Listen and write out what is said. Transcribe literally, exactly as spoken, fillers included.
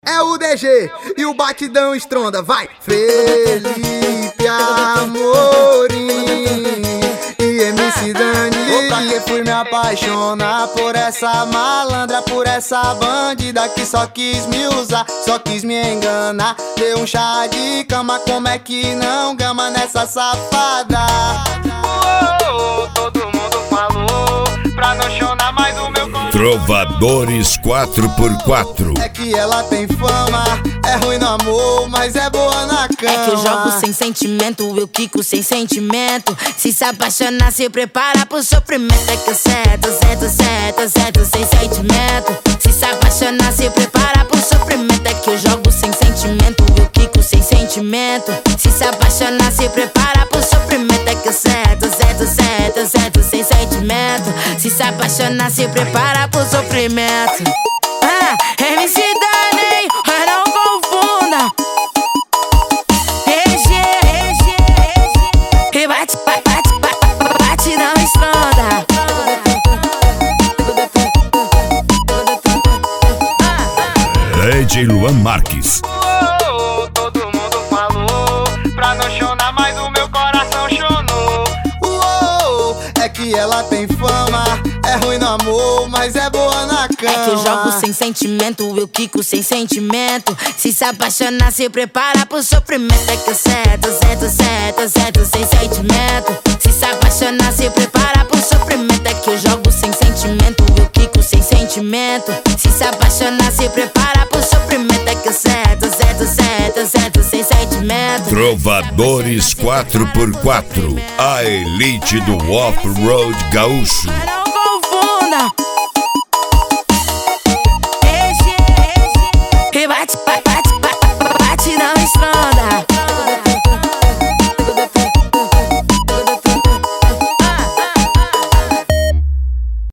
É o D G e o batidão estronda, vai! Felipe Amorim e M C Dani. Pra que fui me apaixonar por essa malandra, por essa bandida que só quis me usar, só quis me enganar. Deu um chá de cama, como é que não gama nessa safada? Oh, todo mundo falou pra não chorar mais o meu coração. Trovadores quatro por quatro. É que ela tem fama, é ruim no amor, mas é boa na cama. É que eu jogo sem sentimento, eu quico sem sentimento. Se se apaixonar, se prepara pro sofrimento. É que eu sento, sento, sento, sento sem sentimento. Se se apaixonar, se prepara pro sofrimento. É que eu jogo sem sentimento, eu quico sem sentimento. Se se apaixonar, se prepara pro sofrimento. É que eu sento, sento, sento, sento sem sentimento. Se se apaixonar, se prepara pro sofrimento. Ah, M C Dani, mas não confunda. D G, D G, D G. E bate, bate, bate, bate, bate, não estronda. D J Luan Marques. Oh, todo mundo falou pra não chorar, mas o meu coração chonou. Oh, é que ela tem fama, é ruim no amor, mas é boa na cama. É que eu jogo sem sentimento, eu quico sem sentimento. Se se apaixonar, se prepara pro sofrimento. É que eu sento, sento, sento, sento sem sentimento. Se se apaixonar, se prepara pro sofrimento. É que eu jogo sem sentimento, eu quico sem sentimento. Se se apaixonar, se prepara pro sofrimento. É que eu sento, sento, sento, sento sem sentimento. Trovadores quatro por quatro, a elite do off-road gaúcho.